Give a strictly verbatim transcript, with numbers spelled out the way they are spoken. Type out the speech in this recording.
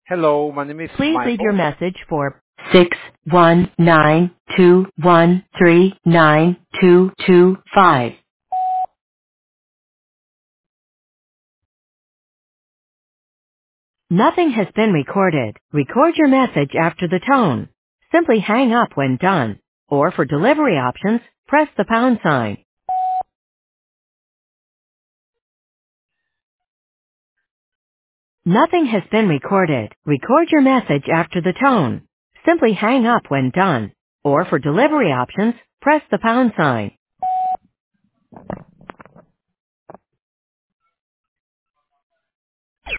Hello, my name is Please leave your Michael. message for six one nine two one three nine two two five. Nothing has been recorded. Record your message after the tone. Simply hang up when done. Or for delivery options, press the pound sign. Nothing has been recorded. Record your message after the tone. Simply hang up when done. Or for delivery options, press the pound sign.